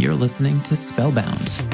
You're listening to Spellbound.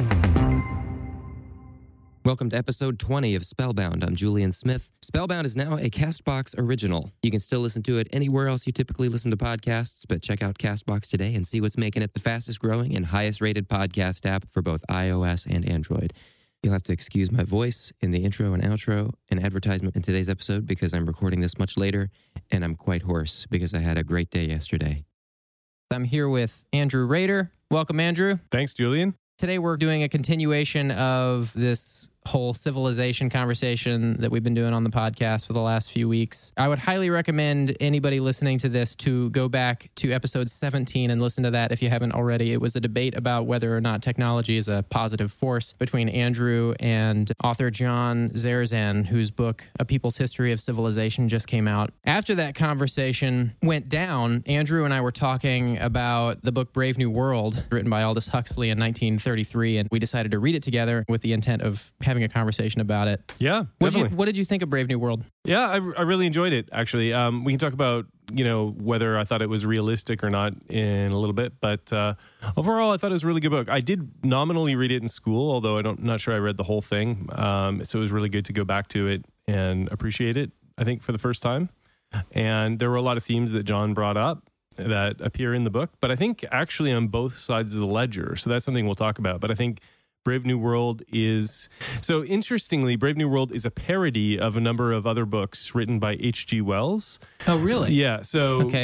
Welcome to episode 20 of Spellbound. I'm Julian Smith. Spellbound is now a CastBox original. You can still listen to it anywhere else you typically listen to podcasts, but check out CastBox today and see what's making it the fastest growing and highest rated podcast app for both iOS and Android. You'll have to excuse my voice in the intro and outro and advertisement in today's episode because I'm recording this much later and I'm quite hoarse because I had a great day yesterday. I'm here with Andrew Rader. Welcome, Andrew. Thanks, Julian. Today we're doing a continuation of this whole civilization conversation that we've been doing on the podcast for the last few weeks. I would highly recommend anybody listening to this to go back to episode 17 and listen to that if you haven't already. It was a debate about whether or not technology is a positive force between Andrew and author John Zerzan, whose book, A People's History of Civilization, just came out. After that conversation went down, Andrew and I were talking about the book Brave New World, written by Aldous Huxley in 1933, and we decided to read it together with the intent of having a conversation about it. Yeah, definitely. What did you think of Brave New World? Yeah, I really enjoyed it, actually. We can talk about, whether I thought it was realistic or not in a little bit, but overall, I thought it was a really good book. I did nominally read it in school, although I'm not sure I read the whole thing. So it was really good to go back to it and appreciate it, I think, for the first time. And there were a lot of themes that John brought up that appear in the book, but I think actually on both sides of the ledger. So that's something we'll talk about. But I think Brave New World is... So interestingly, Brave New World is a parody of a number of other books written by H.G. Wells. Oh, really? Yeah. So okay,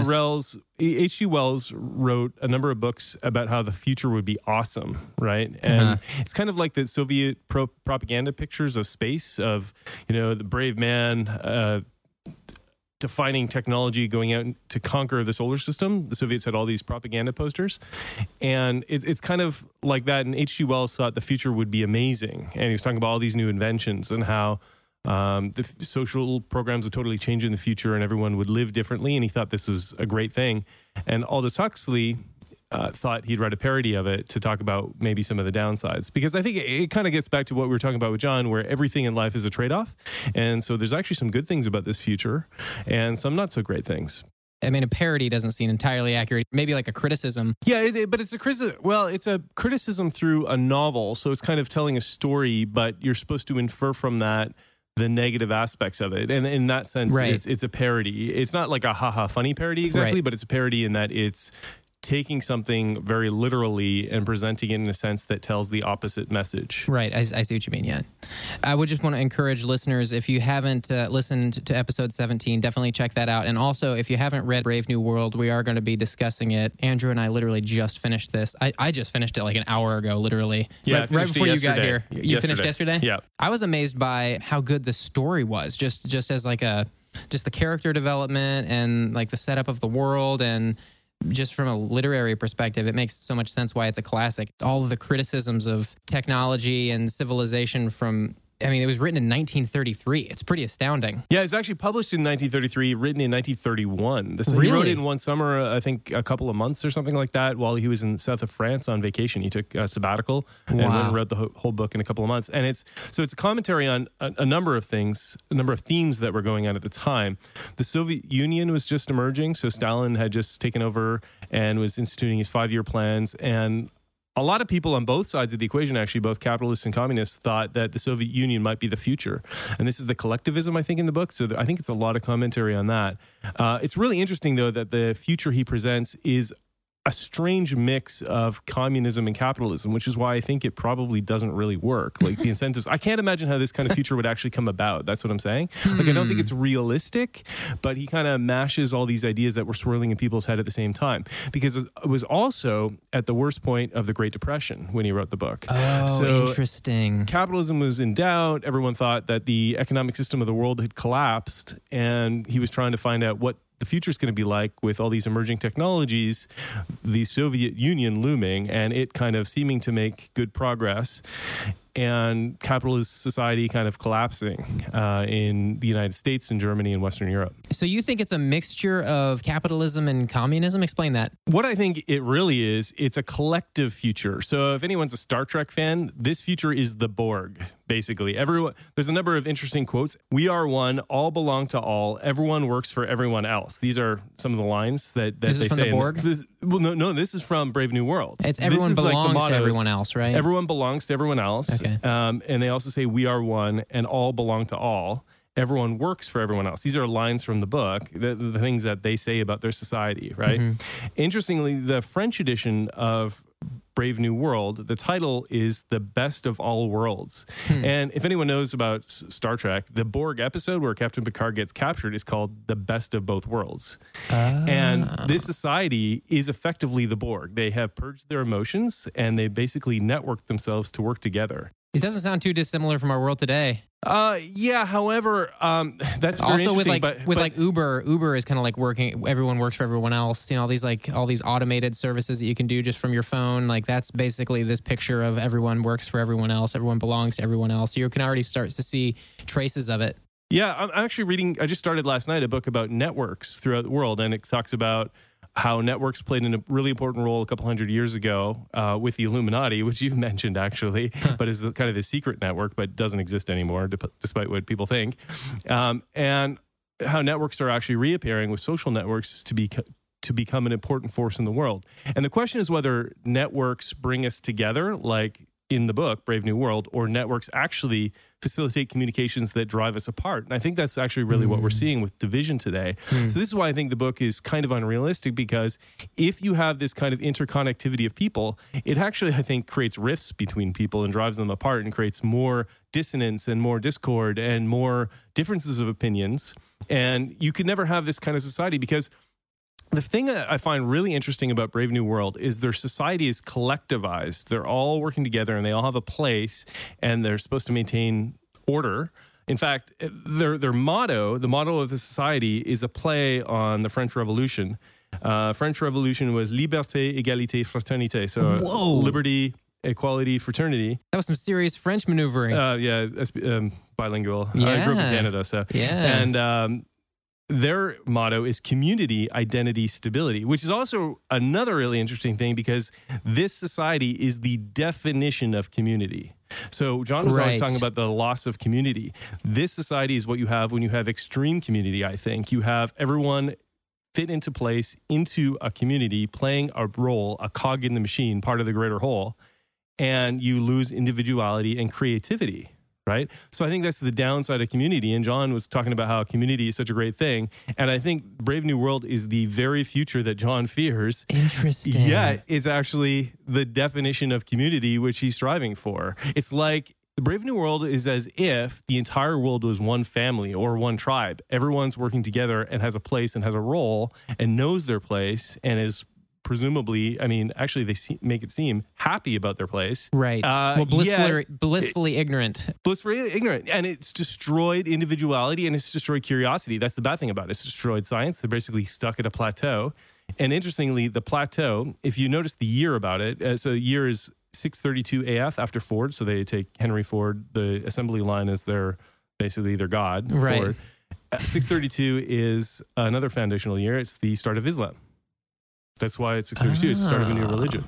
H.G. Wells wrote a number of books about how the future would be awesome, right? And it's kind of like the Soviet propaganda pictures of space, of, the brave man... defining technology going out to conquer the solar system. The Soviets had all these propaganda posters. And it's kind of like that. And H.G. Wells thought the future would be amazing. And he was talking about all these new inventions and how the social programs would totally change in the future and everyone would live differently. And he thought this was a great thing. And Aldous Huxley thought he'd write a parody of it to talk about maybe some of the downsides. Because I think it kind of gets back to what we were talking about with John, where everything in life is a trade-off. And so there's actually some good things about this future and some not so great things. I mean, a parody doesn't seem entirely accurate. Maybe like a criticism. Yeah, but it's a criticism. Well, it's a criticism through a novel. So it's kind of telling a story, but you're supposed to infer from that the negative aspects of it. And in that sense, right. It's a parody. It's not like a haha funny parody exactly, right. But it's a parody in that it's taking something very literally and presenting it in a sense that tells the opposite message. Right. I see what you mean. Yeah. I would just want to encourage listeners, if you haven't listened to episode 17, definitely check that out. And also, if you haven't read Brave New World, we are going to be discussing it. Andrew and I literally just finished this. I just finished it like an hour ago, literally. Yeah, right before you got here. You finished yesterday? Yeah. I was amazed by how good the story was, just as like just the character development and like the setup of the world, and just from a literary perspective, it makes so much sense why it's a classic. All of the criticisms of technology and civilization it was written in 1933. It's pretty astounding. Yeah, it's actually published in 1933, written in 1931. Really? He wrote it in one summer, I think a couple of months or something like that, while he was in the south of France on vacation. He took a sabbatical and went and wrote the whole book in a couple of months. And it's a commentary on a number of things, a number of themes that were going on at the time. The Soviet Union was just emerging, so Stalin had just taken over and was instituting his 5-year plans. And a lot of people on both sides of the equation, actually, both capitalists and communists, thought that the Soviet Union might be the future. And this is the collectivism, I think, in the book. So I think it's a lot of commentary on that. It's really interesting, though, that the future he presents is a strange mix of communism and capitalism, which is why I think it probably doesn't really work. Like the incentives, I can't imagine how this kind of future would actually come about. That's what I'm saying. Like, I don't think it's realistic, but he kind of mashes all these ideas that were swirling in people's head at the same time, because it was also at the worst point of the Great Depression when he wrote the book. Oh, so interesting. Capitalism was in doubt. Everyone thought that the economic system of the world had collapsed, and he was trying to find out what the future is going to be like with all these emerging technologies, the Soviet Union looming, and it kind of seeming to make good progress, and capitalist society kind of collapsing in the United States and Germany and Western Europe. So you think it's a mixture of capitalism and communism? Explain that. What I think it really is, it's a collective future. So if anyone's a Star Trek fan, this future is the Borg, basically. Everyone, there's a number of interesting quotes. We are one, all belong to all, everyone works for everyone else. These are some of the lines that this they is from say. The Borg? This is from Brave New World. It's everyone belongs to everyone else, right? Everyone belongs to everyone else. Okay. And they also say we are one and all belong to all. Everyone works for everyone else. These are lines from the book, the things that they say about their society, right? Mm-hmm. Interestingly, the French edition of Brave New World, the title is The Best of All Worlds. And if anyone knows about Star Trek, the Borg episode where Captain Picard gets captured is called The Best of Both Worlds. And this society is effectively the Borg. They have purged their emotions and they basically networked themselves to work together. It doesn't sound too dissimilar from our world today. Yeah. However, that's very also interesting. with like Uber is kind of like working. Everyone works for everyone else. You know, all these automated services that you can do just from your phone. Like that's basically this picture of everyone works for everyone else. Everyone belongs to everyone else. You can already start to see traces of it. Yeah, I'm actually reading. I just started last night a book about networks throughout the world, and it talks about how networks played a really important role a couple hundred years ago with the Illuminati, which you've mentioned actually, but is kind of the secret network, but doesn't exist anymore, despite what people think. And how networks are actually reappearing with social networks to become an important force in the world. And the question is whether networks bring us together, like in the book, Brave New World, or networks actually facilitate communications that drive us apart. And I think that's actually really what we're seeing with division today. So this is why I think the book is kind of unrealistic, because if you have this kind of interconnectivity of people, it actually, I think, creates rifts between people and drives them apart and creates more dissonance and more discord and more differences of opinions. And you could never have this kind of society, because the thing that I find really interesting about Brave New World is their society is collectivized. They're all working together and they all have a place and they're supposed to maintain order. In fact, their motto, the motto of the society, is a play on the French Revolution. French Revolution was Liberté, Égalité, Fraternité. So liberty, equality, fraternity. That was some serious French maneuvering. Bilingual. Yeah. I grew up in Canada. So. Yeah. And their motto is community, identity, stability, which is also another really interesting thing, because this society is the definition of community. So John was always talking about the loss of community. This society is what you have when you have extreme community, I think. You have everyone fit into place into a community, playing a role, a cog in the machine, part of the greater whole, and you lose individuality and creativity. Right. So I think that's the downside of community. And John was talking about how community is such a great thing. And I think Brave New World is the very future that John fears. Interesting. Yeah, it's actually the definition of community, which he's striving for. It's like the Brave New World is as if the entire world was one family or one tribe. Everyone's working together and has a place and has a role and knows their place and is presumably, I mean, actually they make it seem happy about their place. Right. Blissfully ignorant. Blissfully ignorant. And it's destroyed individuality and it's destroyed curiosity. That's the bad thing about it. It's destroyed science. They're basically stuck at a plateau. And interestingly, the plateau, if you notice the year about it, so the year is 632 AF after Ford. So they take Henry Ford, the assembly line, as their god. Right. Ford. 632 is another foundational year. It's the start of Islam. That's why it's 632. It's the start of a new religion.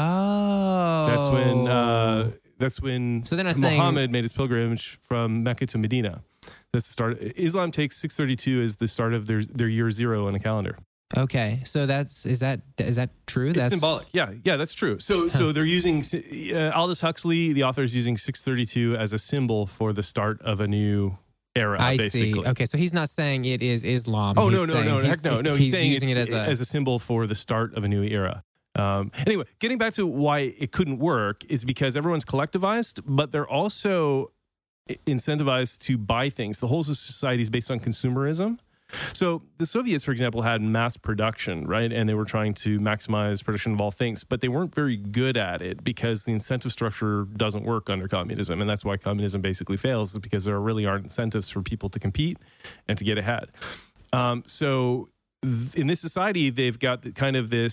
Oh. That's when so then Muhammad made his pilgrimage from Mecca to Medina. That's the start. Islam takes 632 as the start of their year zero on a calendar. Okay, so is that true? It's symbolic. Yeah, that's true. So they're using Aldous Huxley, the author, is using 632 as a symbol for the start of a new era. I basically. see. Okay, so he's not saying it is Islam. Oh, no. Heck no. He's saying using it as a symbol for the start of a new era. Anyway, getting back to why it couldn't work is because everyone's collectivized, but they're also incentivized to buy things. The whole society is based on consumerism. So the Soviets, for example, had mass production, right? And they were trying to maximize production of all things, but they weren't very good at it because the incentive structure doesn't work under communism. And that's why communism basically fails, is because there really aren't incentives for people to compete and to get ahead. So in this society, they've got kind of this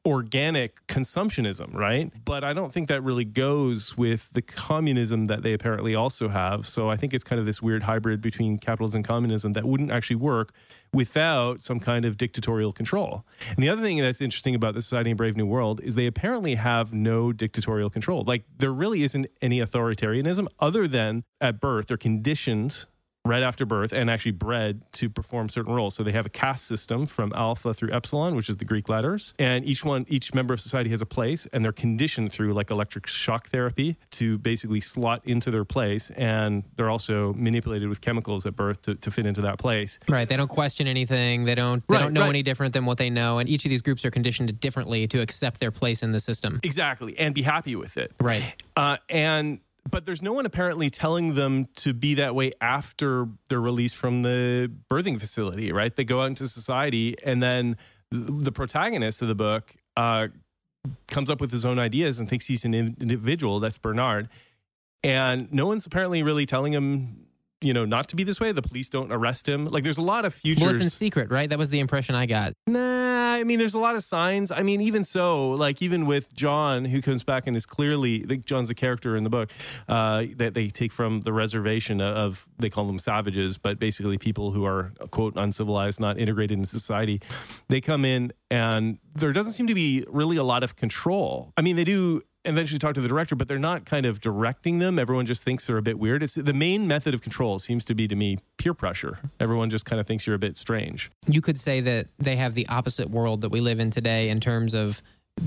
organic consumptionism, right? But I don't think that really goes with the communism that they apparently also have. So I think it's kind of this weird hybrid between capitalism and communism that wouldn't actually work without some kind of dictatorial control. And the other thing that's interesting about the Society of Brave New World is they apparently have no dictatorial control. Like, there really isn't any authoritarianism other than at birth they're conditioned right after birth and actually bred to perform certain roles. So they have a caste system from alpha through epsilon, which is the Greek letters. And each member of society has a place, and they're conditioned through like electric shock therapy to basically slot into their place. And they're also manipulated with chemicals at birth to fit into that place. Right. They don't question anything. They don't know any different than what they know. And each of these groups are conditioned differently to accept their place in the system. Exactly. And be happy with it. Right. But there's no one apparently telling them to be that way after they're released from the birthing facility, right? They go out into society, and then the protagonist of the book comes up with his own ideas and thinks he's an individual. That's Bernard. And no one's apparently really telling him, not to be this way. The police don't arrest him. Like, there's a lot of futures. Well, it's in secret, right? That was the impression I got. Nah, I mean, there's a lot of signs. I mean, even so, like, even with John, who comes back and is clearly, John's the character in the book, that they take from the reservation of, they call them savages, but basically people who are, quote, uncivilized, not integrated into society. They come in, and there doesn't seem to be really a lot of control. I mean, they do eventually talk to the director, but they're not kind of directing them. Everyone just thinks they're a bit weird. It's the main method of control seems to be, to me, peer pressure. Everyone just kind of thinks you're a bit strange. You could say that they have the opposite world that we live in today in terms of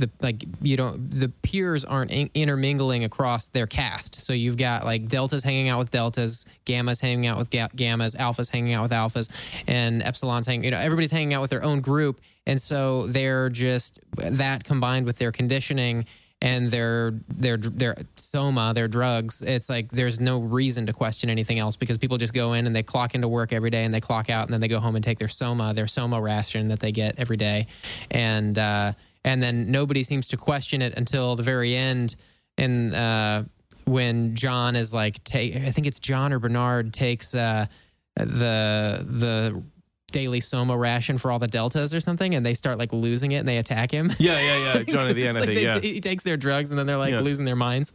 the peers aren't intermingling across their caste. So you've got like deltas hanging out with deltas, gammas hanging out with gammas, alphas hanging out with alphas, and epsilons everybody's hanging out with their own group. And so they're just, that combined with their conditioning and their soma, their drugs, it's like there's no reason to question anything else, because people just go in and they clock into work every day and they clock out, and then they go home and take their soma ration that they get every day. And then nobody seems to question it until the very end. And when John is like, I think it's John or Bernard takes the daily soma ration for all the deltas or something, and they start like losing it and they attack him. Yeah. John at the end, I think, he takes their drugs and then they're like losing their minds.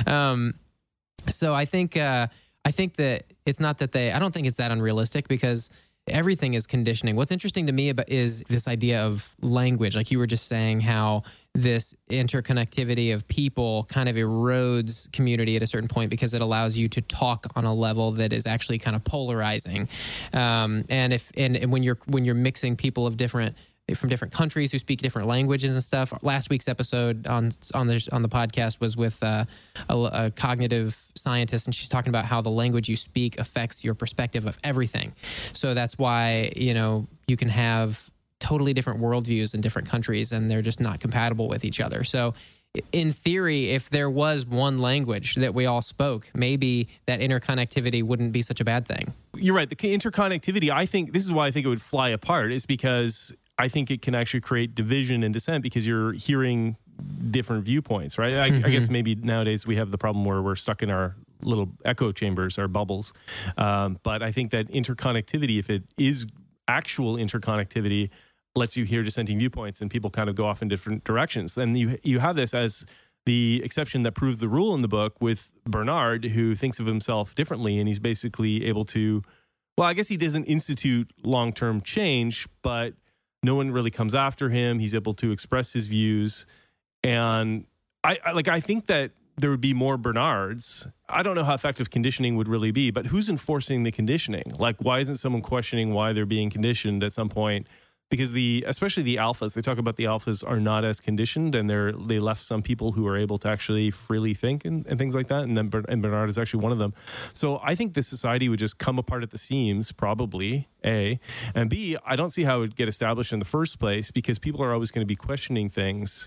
So I think that it's not that I don't think it's that unrealistic, because everything is conditioning. What's interesting to me is this idea of language. Like you were just saying, how this interconnectivity of people kind of erodes community at a certain point, because it allows you to talk on a level that is actually kind of polarizing. And when you're mixing people from different countries who speak different languages and stuff. Last week's episode on the podcast was with a cognitive scientist, and she's talking about how the language you speak affects your perspective of everything. So that's why, you can have totally different worldviews in different countries, and they're just not compatible with each other. So in theory, if there was one language that we all spoke, maybe that interconnectivity wouldn't be such a bad thing. You're right. The interconnectivity, I think, this is why I think it would fly apart, is because I think it can actually create division and dissent, because you're hearing different viewpoints, right? I guess maybe nowadays we have the problem where we're stuck in our little echo chambers, our bubbles. But I think that interconnectivity, if it is actual interconnectivity, lets you hear dissenting viewpoints and people kind of go off in different directions. And you have this as the exception that proves the rule in the book with Bernard, who thinks of himself differently, and he's basically able to, well, I guess he doesn't institute long-term change, but no one really comes after him. He's able to express his views. And I think that there would be more Bernards. I don't know how effective conditioning would really be, but who's enforcing the conditioning? Like, why isn't someone questioning why they're being conditioned at some point? Because especially the alphas, they talk about the alphas are not as conditioned, and they left some people who are able to actually freely think and things like that. And Bernard is actually one of them. So I think this society would just come apart at the seams, probably, A. And B, I don't see how it would get established in the first place, because people are always going to be questioning things.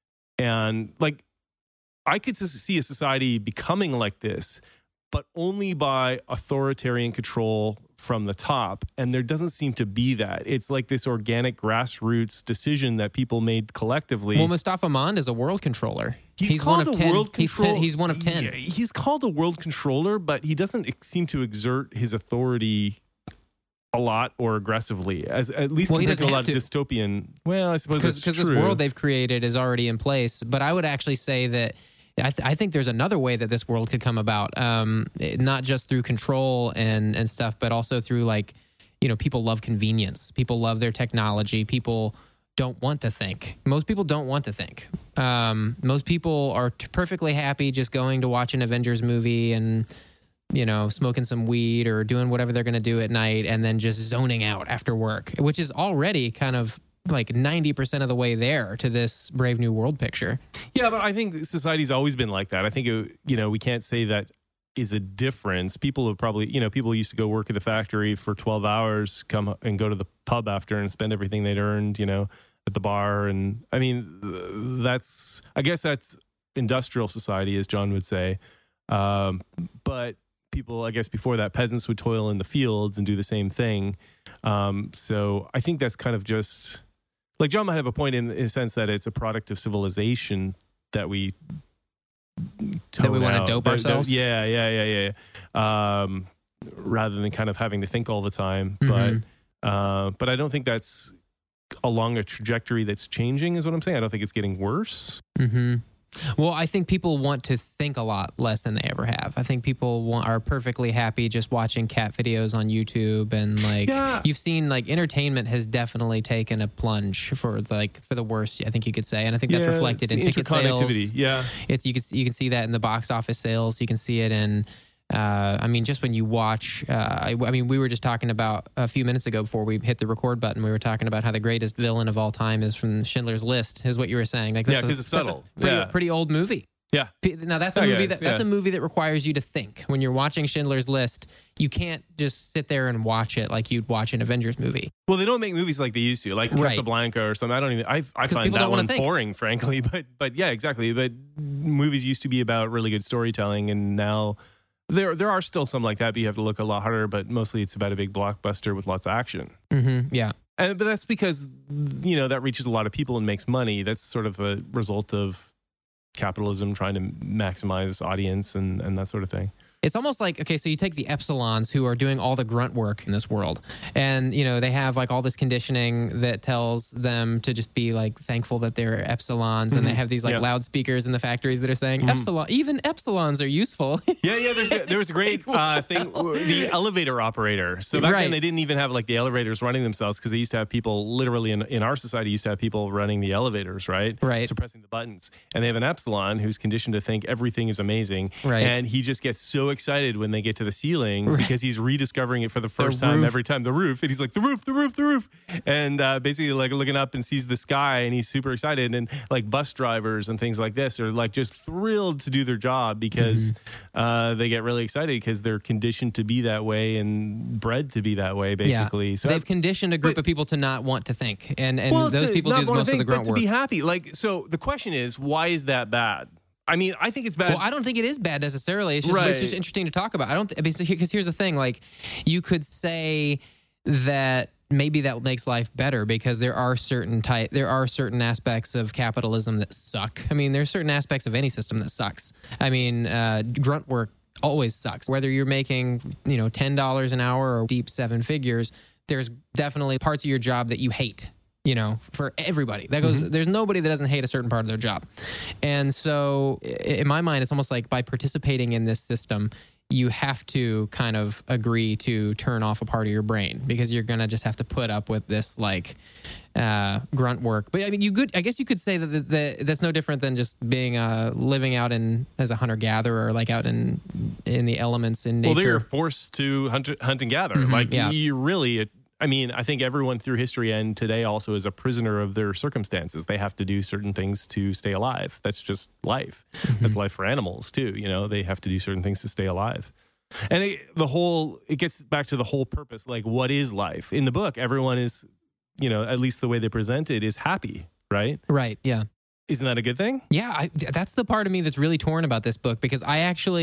And like, I could see a society becoming like this, but only by authoritarian control from the top. And there doesn't seem to be that. It's like this organic grassroots decision that people made collectively. Well, Mustafa Mond is a world controller. He's one of 10. He's one of 10. Yeah, he's called a world controller, but he doesn't seem to exert his authority a lot or aggressively, as at least Well, he compared to a doesn't lot of have to. dystopian. Well, I suppose that's Because true. this world they've created is already in place. But I would actually say that I think there's another way that this world could come about, not just through control and stuff, but also through like, people love convenience. People love their technology. People don't want to think. Most people don't want to think. Most people are perfectly happy just going to watch an Avengers movie and smoking some weed or doing whatever they're going to do at night and then just zoning out after work, which is already kind of like 90% of the way there to this Brave New World picture. Yeah, but I think society's always been like that. I think, we can't say that is a difference. People have probably, people used to go work at the factory for 12 hours, come and go to the pub after and spend everything they'd earned, at the bar. And I mean, I guess that's industrial society, as John would say. But people, I guess before that, peasants would toil in the fields and do the same thing. So I think that's kind of just like John might have a point in a sense that it's a product of civilization that we want to dope ourselves. Yeah. Rather than kind of having to think all the time. Mm-hmm. But I don't think that's along a trajectory that's changing, is what I'm saying. I don't think it's getting worse. Mm-hmm. Well, I think people want to think a lot less than they ever have. I think people are perfectly happy just watching cat videos on YouTube, and you've seen entertainment has definitely taken a plunge for the worst, I think you could say, and I think that's reflected in ticket sales. Yeah, you can see that in the box office sales. You can see it in. Just when you watch, we were just talking about a few minutes ago before we hit the record button, we were talking about how the greatest villain of all time is from Schindler's List, is what you were saying. Because it's subtle. That's a pretty old movie. Yeah. Now that's a movie that's a movie that requires you to think. When you're watching Schindler's List, you can't just sit there and watch it like you'd watch an Avengers movie. Well, they don't make movies like they used to, like Casablanca or something. I find that one boring, frankly. But yeah, exactly. But movies used to be about really good storytelling, and now there are still some like that, but you have to look a lot harder. But mostly it's about a big blockbuster with lots of action. Mm-hmm, yeah. But that's because, that reaches a lot of people and makes money. That's sort of a result of capitalism trying to maximize audience and that sort of thing. It's almost like, okay, so you take the Epsilons who are doing all the grunt work in this world, and they have all this conditioning that tells them to just be thankful that they're Epsilons, mm-hmm. and they have these loudspeakers in the factories that are saying mm-hmm. even Epsilons are useful. Yeah. There was a great thing, the elevator operator. So back then they didn't even have the elevators running themselves, because they used to have people literally in our society used to have people running the elevators, right? So pressing the buttons, and they have an Epsilon who's conditioned to think everything is amazing, and he just gets so excited when they get to the ceiling because he's rediscovering it for the first time every time. The roof, and he's like, the roof, and basically looking up and sees the sky, and he's super excited. And bus drivers and things like this are just thrilled to do their job because mm-hmm. they get really excited because they're conditioned to be that way and bred to be that way, basically. Yeah. So they've conditioned a group of people to not want to think, and those people do most of the grunt work. To be happy. So the question is, why is that bad? I mean, I think it's bad. Well, I don't think it is bad necessarily. It's just interesting to talk about. Because here's the thing: you could say that maybe that makes life better because there are certain aspects of capitalism that suck. I mean, there's certain aspects of any system that sucks. I mean, grunt work always sucks. Whether you're making $10 an hour or deep seven figures, there's definitely parts of your job that you hate. For everybody that goes, mm-hmm. there's nobody that doesn't hate a certain part of their job. And so in my mind, it's almost like by participating in this system, you have to kind of agree to turn off a part of your brain because you're going to just have to put up with this grunt work. But I mean, I guess you could say that that's no different than just being living out as a hunter gatherer, out in the elements in nature. Well, they're forced to hunt and gather. Mm-hmm, you really, I think everyone through history and today also is a prisoner of their circumstances. They have to do certain things to stay alive. That's just life. Mm-hmm. That's life for animals too. They have to do certain things to stay alive. And it gets back to the whole purpose. What is life? In the book, everyone is, at least the way they present it, is happy, right? Right, yeah. Isn't that a good thing? Yeah, that's the part of me that's really torn about this book because I actually,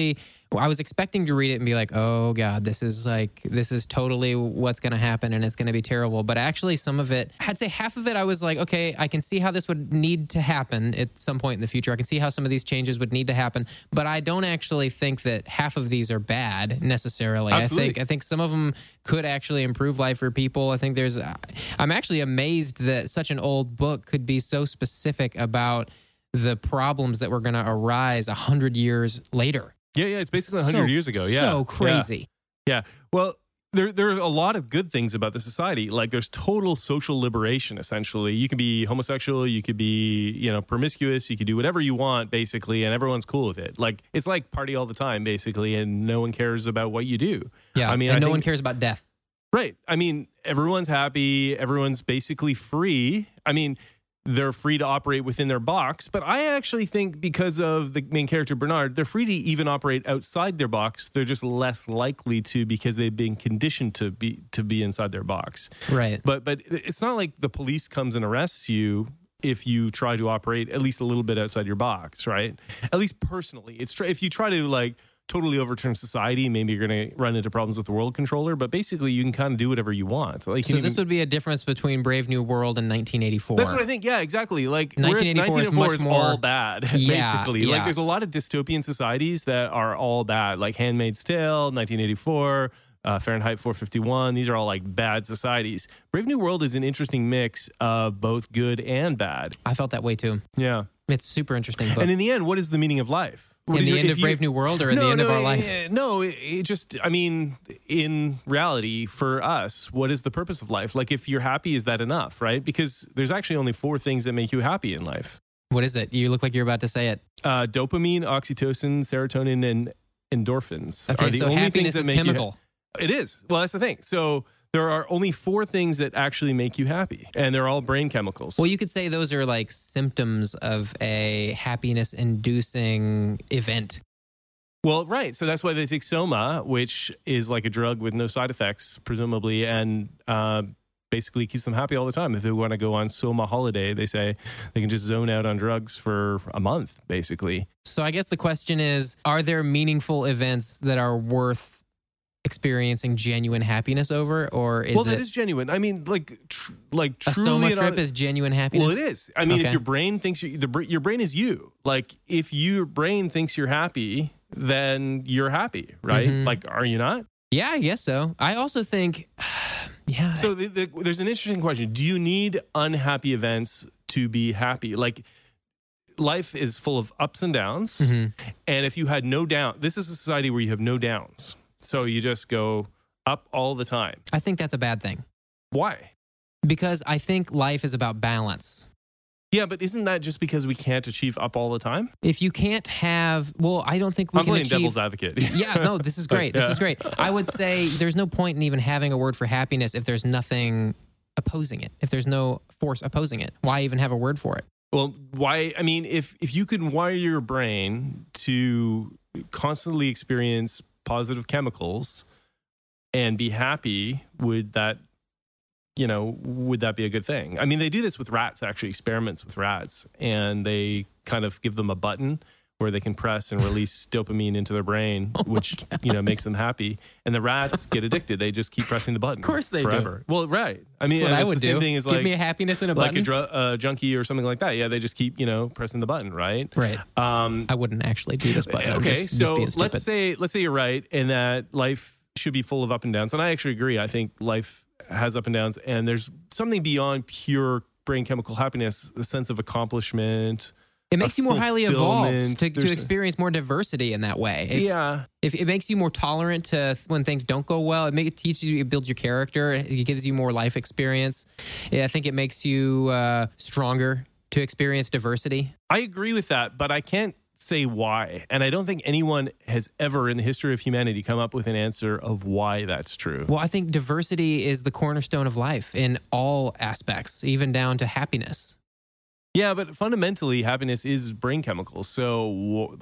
I was expecting to read it and be like, oh God, this is totally what's going to happen and it's going to be terrible. But actually some of it, I'd say half of it, I was like, okay, I can see how this would need to happen at some point in the future. I can see how some of these changes would need to happen, but I don't actually think that half of these are bad necessarily. Absolutely. I think some of them could actually improve life for people. I think I'm actually amazed that such an old book could be so specific about the problems that were going to arise 100 years later. Yeah, it's basically 100 years ago. Yeah. So crazy. Yeah. Well, there are a lot of good things about the society. Like there's total social liberation, essentially. You can be homosexual, you could be, promiscuous, you could do whatever you want, basically, and everyone's cool with it. Like it's like party all the time, basically, and no one cares about what you do. Yeah, and no one cares about death. Right. I mean, everyone's happy, everyone's basically free. I mean, they're free to operate within their box, but I actually think because of the main character, Bernard, they're free to even operate outside their box. They're just less likely to because they've been conditioned to be inside their box. Right. But it's not like the police comes and arrests you if you try to operate at least a little bit outside your box, right? At least personally. If you try to totally overturn society, maybe you're going to run into problems with the world controller, but basically you can kind of do whatever you want. This would be a difference between Brave New World and 1984. That's what I think. Yeah, exactly. 1984 is all bad, basically. Yeah. There's a lot of dystopian societies that are all bad, like Handmaid's Tale, 1984, Fahrenheit 451. These are all bad societies. Brave New World is an interesting mix of both good and bad. I felt that way too. Yeah. It's super interesting book. And in the end, what is the meaning of life? In the end of Brave New World or in the end of our life? In reality, for us, what is the purpose of life? If you're happy, is that enough, right? Because there's actually only 4 things that make you happy in life. What is it? You look like you're about to say it. Dopamine, oxytocin, serotonin, and endorphins are the only happiness things that is make chemical. It is. Well, that's the thing. So there are only 4 things that actually make you happy, and they're all brain chemicals. Well, you could say those are symptoms of a happiness-inducing event. Well, right. So that's why they take Soma, which is like a drug with no side effects, presumably, and basically keeps them happy all the time. If they want to go on Soma holiday, they say they can just zone out on drugs for a month, basically. So I guess the question is, are there meaningful events that are worth experiencing genuine happiness over, or is that is genuine. I mean, truly, a Soma trip is genuine happiness. Well, it is. I mean, if your brain thinks your brain is you. If your brain thinks you're happy, then you're happy, right? Mm-hmm. Are you not? Yeah, I guess so. I also think, yeah. So there's an interesting question. Do you need unhappy events to be happy? Life is full of ups and downs, mm-hmm. and if you had no down, this is a society where you have no downs. So you just go up all the time. I think that's a bad thing. Why? Because I think life is about balance. Yeah, but isn't that just because we can't achieve up all the time? If you can't have, I don't think we I'm can playing achieve. devil's advocate. Yeah, no, this is great. This is great. I would say there's no point in even having a word for happiness if there's nothing opposing it. If there's no force opposing it, why even have a word for it? Well, why? I mean, if you could wire your brain to constantly experience positive chemicals and be happy, would that be a good thing? I mean, they do this with rats, actually, experiments with rats, and they kind of give them a button where they can press and release dopamine into their brain, which makes them happy. And the rats get addicted. They just keep pressing the button. Of course they forever. do. Well, right. I mean, that's what I would the same do. Thing is Give me a happiness and a button. Like a junkie or something like that. Yeah, they just keep pressing the button, right? Right. I wouldn't actually do this button. Okay, so let's say you're right, and that life should be full of up and downs. And I actually agree. I think life has up and downs, and there's something beyond pure brain chemical happiness, a sense of accomplishment. It makes you more highly evolved to experience more diversity in that way. If it makes you more tolerant to when things don't go well, it teaches you, it builds your character, it gives you more life experience. I think it makes you stronger to experience diversity. I agree with that, but I can't say why. And I don't think anyone has ever in the history of humanity come up with an answer of why that's true. Well, I think diversity is the cornerstone of life in all aspects, even down to happiness. Yeah, but fundamentally, happiness is brain chemicals. So,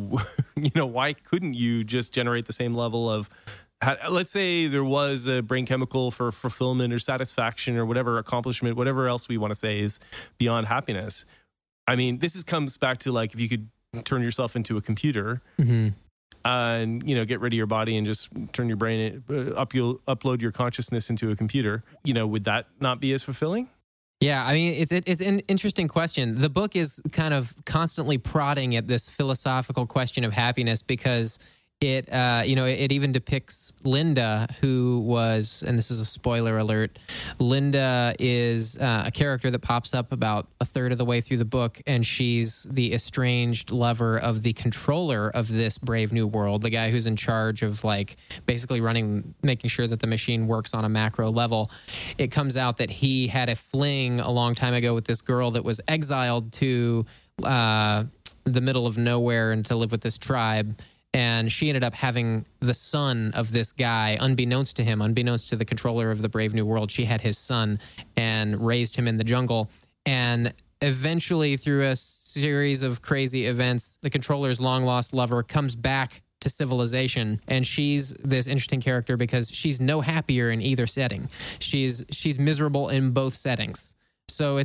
why couldn't you just generate the same level of, let's say there was a brain chemical for fulfillment or satisfaction or whatever accomplishment, whatever else we want to say is beyond happiness. I mean, comes back to if you could turn yourself into a computer, mm-hmm. and get rid of your body and just turn your brain upload your consciousness into a computer, would that not be as fulfilling? Yeah, I mean, it's an interesting question. The book is kind of constantly prodding at this philosophical question of happiness because it even depicts Linda, who was, and this is a spoiler alert, Linda is a character that pops up about a third of the way through the book, and she's the estranged lover of the controller of this Brave New World, the guy who's in charge of basically making sure that the machine works on a macro level. It comes out that he had a fling a long time ago with this girl that was exiled to the middle of nowhere and to live with this tribe. And she ended up having the son of this guy, unbeknownst to him, unbeknownst to the controller of the Brave New World. She had his son and raised him in the jungle. And eventually, through a series of crazy events, the controller's long-lost lover comes back to civilization. And she's this interesting character because she's no happier in either setting. She's miserable in both settings. So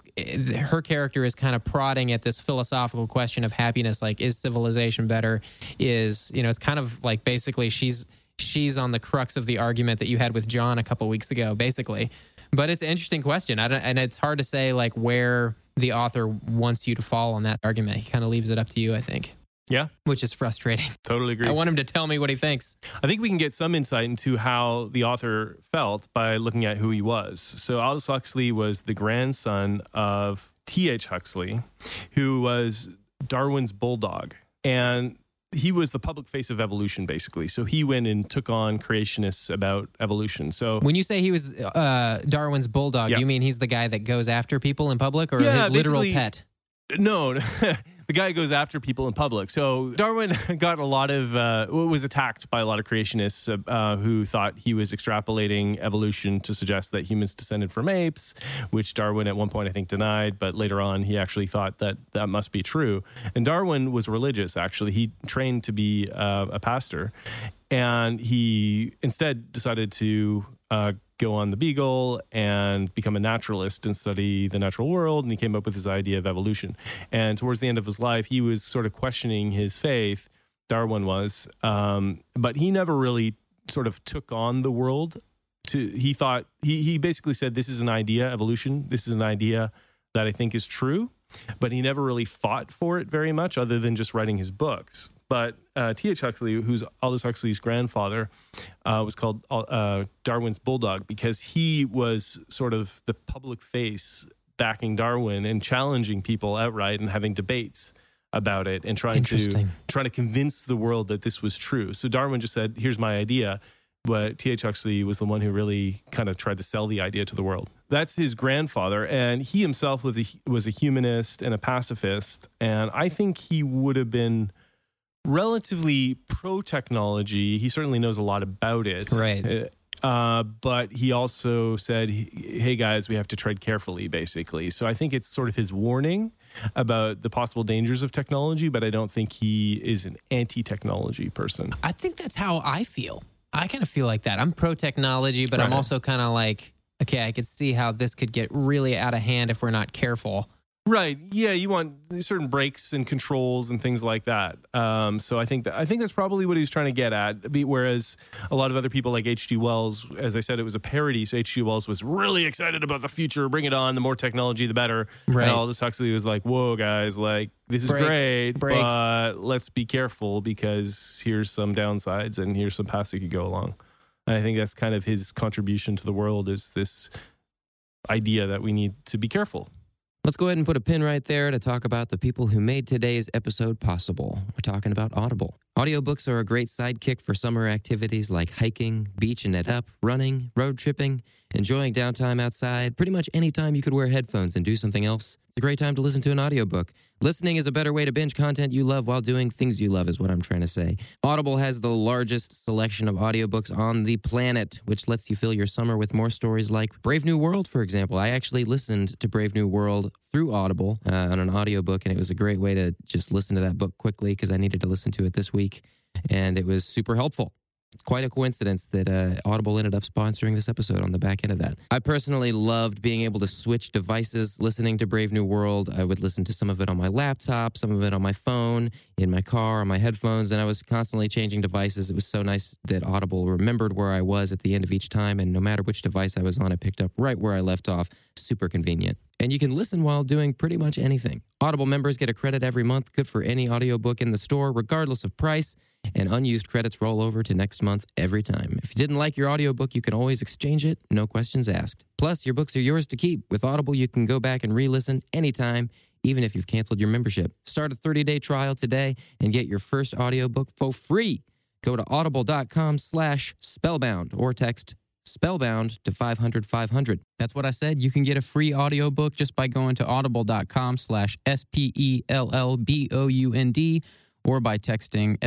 her character is kind of prodding at this philosophical question of happiness, is civilization better? It's kind of basically she's on the crux of the argument that you had with John a couple weeks ago, basically. But it's an interesting question. And it's hard to say where the author wants you to fall on that argument. He kind of leaves it up to you, I think. Yeah. Which is frustrating. Totally agree. I want him to tell me what he thinks. I think we can get some insight into how the author felt by looking at who he was. So Aldous Huxley was the grandson of T.H. Huxley, who was Darwin's bulldog. And he was the public face of evolution, basically. So he went and took on creationists about evolution. So when you say he was Darwin's bulldog, do you mean he's the guy that goes after people in public, or his literal pet? No, the guy goes after people in public. So Darwin got was attacked by a lot of creationists who thought he was extrapolating evolution to suggest that humans descended from apes, which Darwin at one point I think denied, but later on he actually thought that must be true. And Darwin was religious, actually. He trained to be a pastor, and he instead decided to go on the Beagle and become a naturalist and study the natural world. And he came up with his idea of evolution. And towards the end of his life, he was sort of questioning his faith, Darwin was, but he never really sort of took on the world. He thought, he basically said, this is an idea, evolution. This is an idea that I think is true, but he never really fought for it very much other than just writing his books. But T.H. Huxley, who's Aldous Huxley's grandfather, was called Darwin's bulldog because he was sort of the public face backing Darwin and challenging people outright and having debates about it and trying to convince the world that this was true. So Darwin just said, here's my idea. But T.H. Huxley was the one who really kind of tried to sell the idea to the world. That's his grandfather. And he himself was a humanist and a pacifist. And I think he would have been relatively pro-technology. He certainly knows a lot about it. Right. But he also said, hey, guys, we have to tread carefully, basically. So I think it's sort of his warning about the possible dangers of technology, but I don't think he is an anti-technology person. I think that's how I feel. I kind of feel like that. I'm pro-technology, but I'm also kind of okay, I could see how this could get really out of hand if we're not careful. Right. Yeah, you want certain brakes and controls and things like that. So I think that's probably what he was trying to get at. Whereas a lot of other people like H.G. Wells, as I said, it was a parody. So H.G. Wells was really excited about the future. Bring it on. The more technology, the better. Right. And Aldous Huxley was like, whoa, guys, this is great, but let's be careful because here's some downsides and here's some paths that could go along. And I think that's kind of his contribution to the world is this idea that we need to be careful. Let's go ahead and put a pin right there to talk about the people who made today's episode possible. We're talking about Audible. Audiobooks are a great sidekick for summer activities like hiking, beaching it up, running, road tripping, enjoying downtime outside, pretty much any time you could wear headphones and do something else. It's a great time to listen to an audiobook. Listening is a better way to binge content you love while doing things you love is what I'm trying to say. Audible has the largest selection of audiobooks on the planet, which lets you fill your summer with more stories like Brave New World, for example. I actually listened to Brave New World through Audible on an audiobook, and it was a great way to just listen to that book quickly because I needed to listen to it this week, and it was super helpful. quite a coincidence that Audible ended up sponsoring this episode on the back end of that. I personally loved being able to switch devices listening to Brave New World. I would listen to some of it on my laptop, some of it on my phone, in my car, on my headphones, and I was constantly changing devices. It was so nice that Audible remembered where I was at the end of each time, and no matter which device I was on, I picked up right where I left off. Super convenient. And you can listen while doing pretty much anything. Audible members get a credit every month, good for any audiobook in the store, regardless of price, and unused credits roll over to next month every time. If you didn't like your audiobook, you can always exchange it, no questions asked. Plus, your books are yours to keep. With Audible, you can go back and re-listen anytime, even if you've canceled your membership. Start a 30-day trial today and get your first audiobook for free. Go to audible.com/spellbound or text Spellbound to 500-500. That's what I said. You can get a free audiobook just by going to audible.com/SPELLBOUND or by texting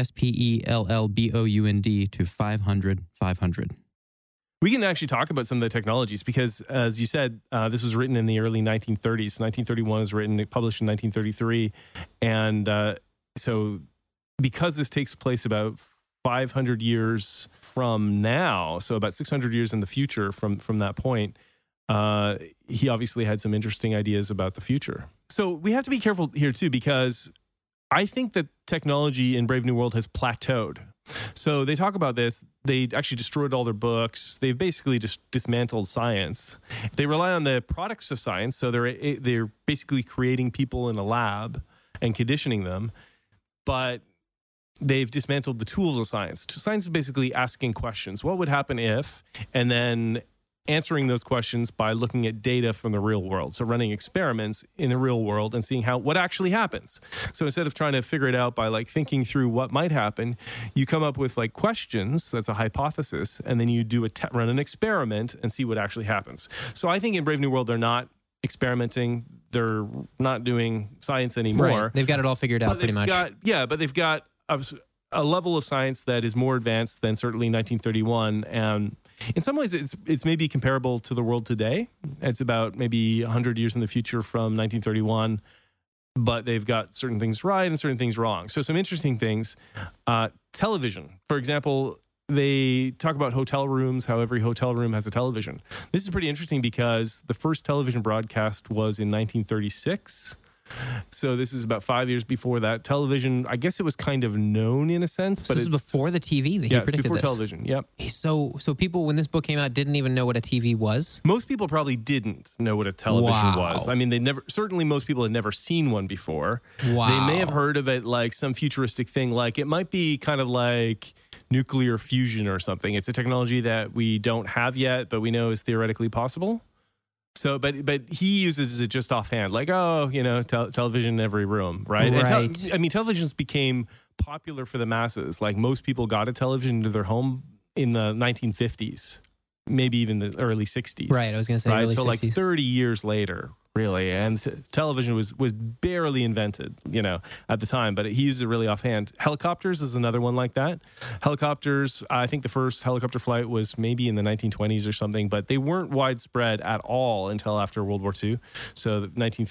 SPELLBOUND to 500-500. We can actually talk about some of the technologies because, as you said, this was written in the early 1930s. 1931 was written, published in 1933. And so because this takes place about 500 years from now, so about 600 years in the future from that point, he obviously had some interesting ideas about the future. So we have to be careful here too, because I think that technology in Brave New World has plateaued. So they talk about this. They actually destroyed all their books. They've basically just dismantled science. They rely on the products of science. So they're basically creating people in a lab and conditioning them. But they've dismantled the tools of science. Science is basically asking questions. What would happen if? And then answering those questions by looking at data from the real world. So running experiments in the real world and seeing what actually happens. So instead of trying to figure it out by like thinking through what might happen, you come up with like questions. That's a hypothesis. And then you do run an experiment and see what actually happens. So I think in Brave New World, they're not experimenting. They're not doing science anymore. Right. They've got it all figured out pretty much. But they've got a level of science that is more advanced than certainly 1931. And in some ways, it's maybe comparable to the world today. It's about maybe 100 years in the future from 1931, but they've got certain things right and certain things wrong. So some interesting things. Television, for example, they talk about hotel rooms, how every hotel room has a television. This is pretty interesting because the first television broadcast was in 1936. So this is about 5 years before that. Television, I guess it was kind of known in a sense, but this is before the TV that he predicted before this. television. Yep. So people, when this book came out, didn't even know what a TV was? Most people probably didn't know what a television was. I mean, most people had never seen one before. Wow. They may have heard of it like some futuristic thing, like it might be kind of like nuclear fusion or something. It's a technology that we don't have yet, but we know is theoretically possible. So, but he uses it just offhand, like, television in every room, right? Right. And televisions became popular for the masses. Like most people got a television into their home in the 1950s, maybe even the early 60s. Right, I was going to say early 60s. So like 30 years later, really. And television was barely invented, at the time, but he used it really offhand. Helicopters is another one like that. Helicopters, I think the first helicopter flight was maybe in the 1920s or something, but they weren't widespread at all until after World War II. So the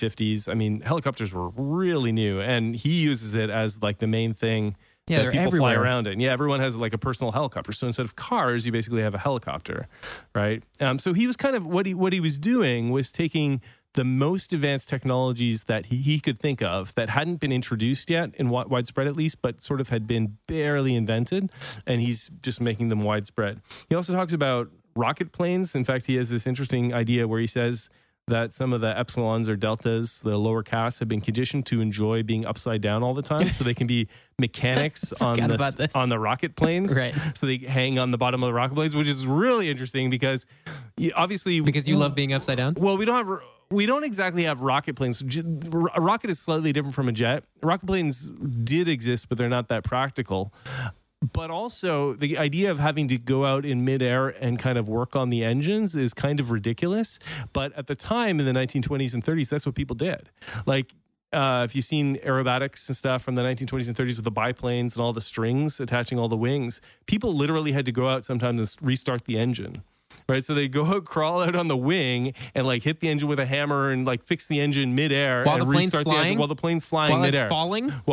1950s, helicopters were really new, and he uses it as like the main thing that people fly around in. Yeah, everyone has like a personal helicopter. So instead of cars, you basically have a helicopter, right? So he was kind of, what he was doing was taking the most advanced technologies that he could think of that hadn't been introduced yet, in widespread at least, but sort of had been barely invented, and he's just making them widespread. He also talks about rocket planes. In fact, he has this interesting idea where he says that some of the epsilons or deltas, the lower castes, have been conditioned to enjoy being upside down all the time, so they can be mechanics on the rocket planes. Right. So they hang on the bottom of the rocket planes, which is really interesting because obviously... Because you love being upside down? Well, we don't exactly have rocket planes. A rocket is slightly different from a jet. Rocket planes did exist, but they're not that practical. But also, the idea of having to go out in midair and kind of work on the engines is kind of ridiculous. But at the time, in the 1920s and 30s, that's what people did. Like, if you've seen aerobatics and stuff from the 1920s and 30s with the biplanes and all the strings attaching all the wings, people literally had to go out sometimes and restart the engine. Right, so they go out, crawl out on the wing, and like hit the engine with a hammer and like fix the engine midair while and the plane's restart flying? the engine while the plane's flying while midair. It's falling?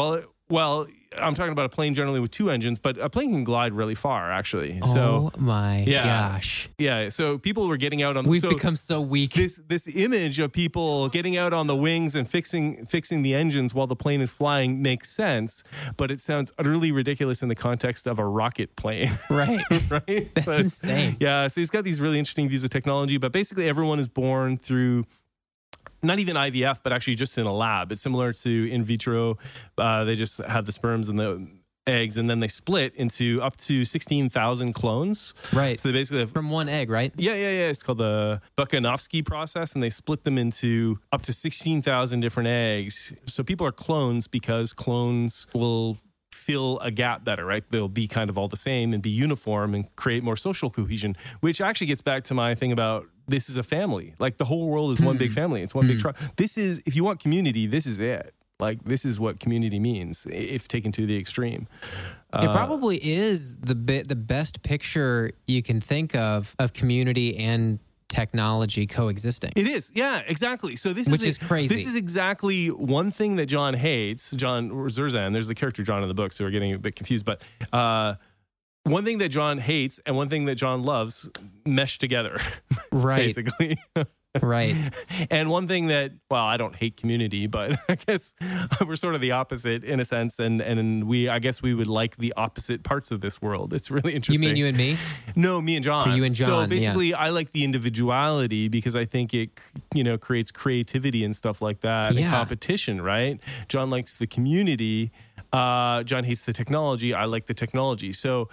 Well, I'm talking about a plane generally with 2 engines, but a plane can glide really far, actually. Oh my gosh. Yeah. So people were getting out on. We've become so weak. This image of people getting out on the wings and fixing the engines while the plane is flying makes sense, but it sounds utterly ridiculous in the context of a rocket plane. Right. Right. That's insane. Yeah. So he's got these really interesting views of technology, but basically everyone is born through. Not even IVF, but actually just in a lab. It's similar to in vitro. They just have the sperms and the eggs, and then they split into up to 16,000 clones. Right. So they basically have, from one egg, right? Yeah. It's called the Bukanovsky process, and they split them into up to 16,000 different eggs. So people are clones because clones will fill a gap better, right? They'll be kind of all the same and be uniform and create more social cohesion, which actually gets back to my thing about this is a family. Like the whole world is one big family. It's one big tribe. This is, if you want community, this is it. Like this is what community means if taken to the extreme. It probably is the best picture you can think of community and technology coexisting. It is. Yeah, exactly. So which is crazy. This is exactly one thing that John hates. John Zerzan, there's the character John in the book, so we're getting a bit confused. But one thing that John hates and one thing that John loves mesh together. Right. Basically. Right. And one thing that, well, I don't hate community, but I guess we're sort of the opposite in a sense. And I guess we would like the opposite parts of this world. It's really interesting. You mean you and me? No, me and John. Or you and John. So basically, I like the individuality because I think it, creates creativity and stuff like that and competition, right? John likes the community. John hates the technology. I like the technology. So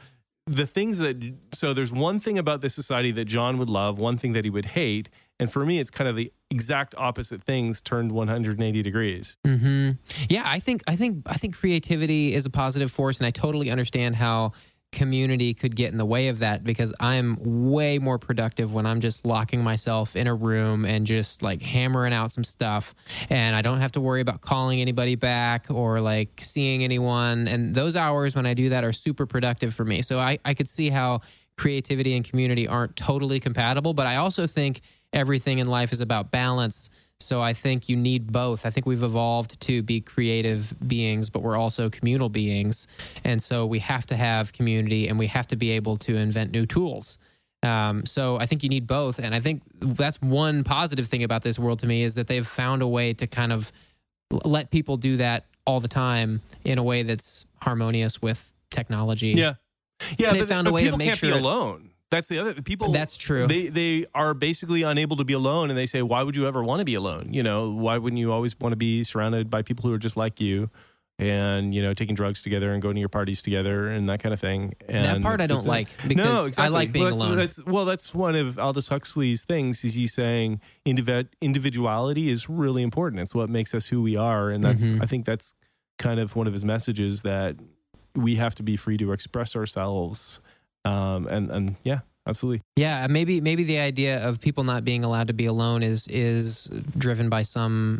there's one thing about this society that John would love, one thing that he would hate. And for me, it's kind of the exact opposite things turned 180 degrees. Mm-hmm. Yeah, I think creativity is a positive force, and I totally understand how community could get in the way of that because I'm way more productive when I'm just locking myself in a room and just like hammering out some stuff, and I don't have to worry about calling anybody back or like seeing anyone. And those hours when I do that are super productive for me. So I could see how creativity and community aren't totally compatible, but I also think everything in life is about balance. So I think you need both. I think we've evolved to be creative beings, but we're also communal beings. And so we have to have community and we have to be able to invent new tools. So I think you need both. And I think that's one positive thing about this world to me is that they've found a way to kind of let people do that all the time in a way that's harmonious with technology. Yeah. Yeah. They found a way to make sure people can't be alone. That's the other people. That's true. They are basically unable to be alone, and they say, "Why would you ever want to be alone? Why wouldn't you always want to be surrounded by people who are just like you, and taking drugs together and going to your parties together and that kind of thing?" And that part I don't like because no, exactly. I like being alone. That's one of Aldous Huxley's things. Is he's saying individuality is really important. It's what makes us who we are, and that's I think that's kind of one of his messages that we have to be free to express ourselves. And yeah, absolutely. Yeah, maybe the idea of people not being allowed to be alone is driven by some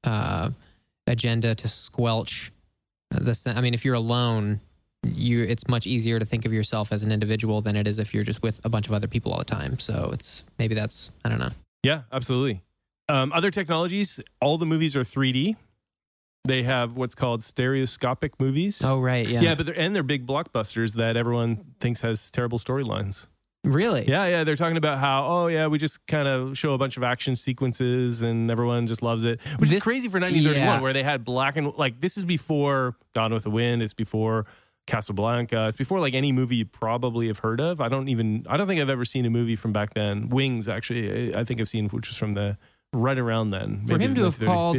agenda to squelch if you're alone, it's much easier to think of yourself as an individual than it is if you're just with a bunch of other people all the time. So I don't know. Yeah, absolutely. Other technologies, all the movies are 3D. They have what's called stereoscopic movies. Oh, right. Yeah. Yeah, but they're big blockbusters that everyone thinks has terrible storylines. Really? Yeah. They're talking about how, we just kind of show a bunch of action sequences and everyone just loves it. Which is crazy for 1931, where they had black and this is before Gone with the Wind. It's before Casablanca. It's before like any movie you probably have heard of. I don't think I've ever seen a movie from back then. Wings, actually, I think I've seen, which was from the right around then. For him to have called